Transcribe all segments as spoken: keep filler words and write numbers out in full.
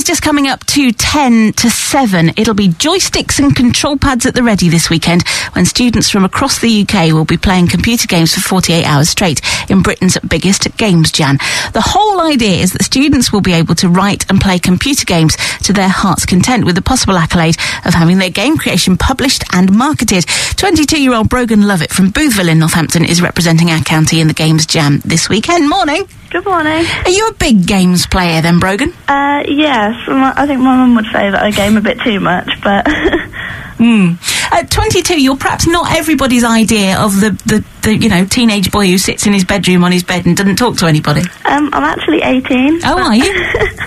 just coming up to ten to seven. It'll be joysticks and control pads at the ready this weekend when students from across the U K will be playing computer games for forty-eight hours straight in Britain's biggest games jam. The whole idea is that students will be able to write and play computer games to their heart's content, with the possible accolade of having their game creation published and marketed. twenty-two-year-old Brogan Lovett from Boothville in Northampton is representing our county in the games jam this weekend. Morning. Good morning. Are you a big games player then, Brogan? Uh, yes. I think my mum would say that I game a bit too much, but... mm. At twenty-two, you're perhaps not everybody's idea of the, the, the, you know, teenage boy who sits in his bedroom on his bed and doesn't talk to anybody. Um, I'm actually eighteen. Oh, but, are you?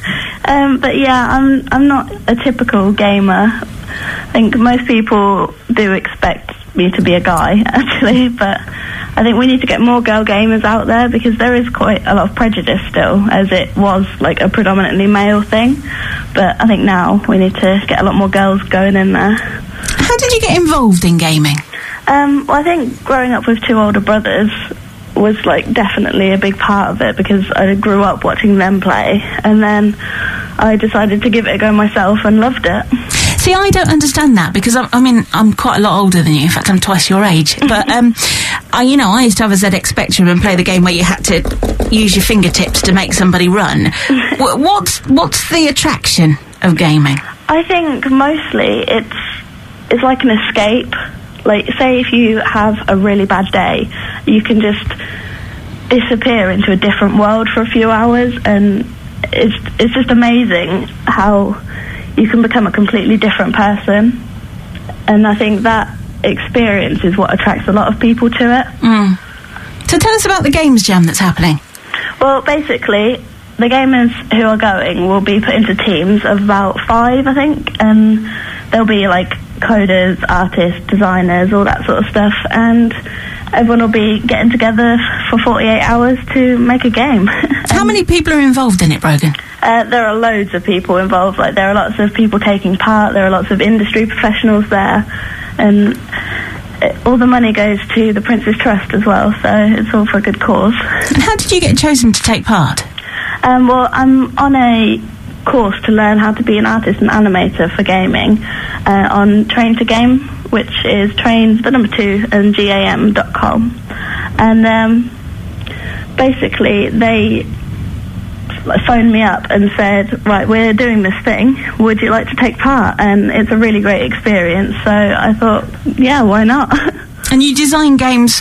um, but yeah, I'm, I'm not a typical gamer. I think most people do expect me to be a guy, actually, but I think we need to get more girl gamers out there, because there is quite a lot of prejudice still, as it was like a predominantly male thing. But I think now we need to get a lot more girls going in there. How did you get involved in gaming? Um, well, I think growing up with two older brothers was like definitely a big part of it, because I grew up watching them play, and then I decided to give it a go myself and loved it. See, I don't understand that, because I'm, I mean, I'm quite a lot older than you. In fact, I'm twice your age. But, um, I, you know, I used to have a Z X Spectrum and play the game where you had to use your fingertips to make somebody run. w- what's what's the attraction of gaming? I think mostly it's it's like an escape. Like, say if you have a really bad day, you can just disappear into a different world for a few hours, and it's it's just amazing how you can become a completely different person. And I think that experience is what attracts a lot of people to it. Mm. So tell us about the games jam that's happening. Well, basically, the gamers who are going will be put into teams of about five, I think, and there'll be like coders, artists, designers, all that sort of stuff, and everyone will be getting together for forty-eight hours to make a game. How many people are involved in it, Brogan? Uh, there are loads of people involved. Like, there are lots of people taking part, there are lots of industry professionals there, and it, all the money goes to the Prince's Trust as well, so it's all for a good cause. And how did you get chosen to take part? Um, well, I'm on a course to learn how to be an artist and animator for gaming uh, on Train to Game, which is train, the number two, and G A M dot com. And um, basically, they phoned me up and said, right, we're doing this thing, would you like to take part? And it's a really great experience, so I thought, yeah, why not? And you design games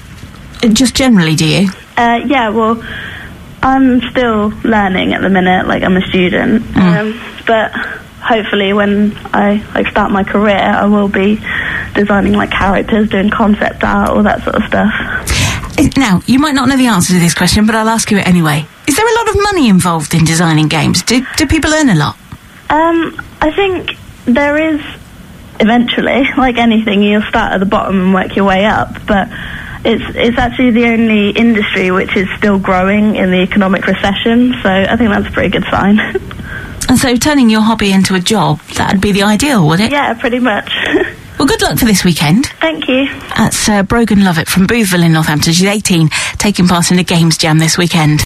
just generally, do you? Uh, yeah, well, I'm still learning at the minute, like I'm a student, mm. um, but hopefully when I like start my career, I will be designing like characters, doing concept art, all that sort of stuff. Now, you might not know the answer to this question, but I'll ask you it anyway. Is there a lot of money involved in designing games? Do, do people earn a lot? Um, I think there is eventually. Like anything, you'll start at the bottom and work your way up, but it's it's actually the only industry which is still growing in the economic recession, so I think that's a pretty good sign. And so turning your hobby into a job, that'd be the ideal, would it? Yeah, pretty much. Well, good luck for this weekend. Thank you. That's uh, Brogan Lovett from Boothville in Northampton. She's eighteen, taking part in a games jam this weekend.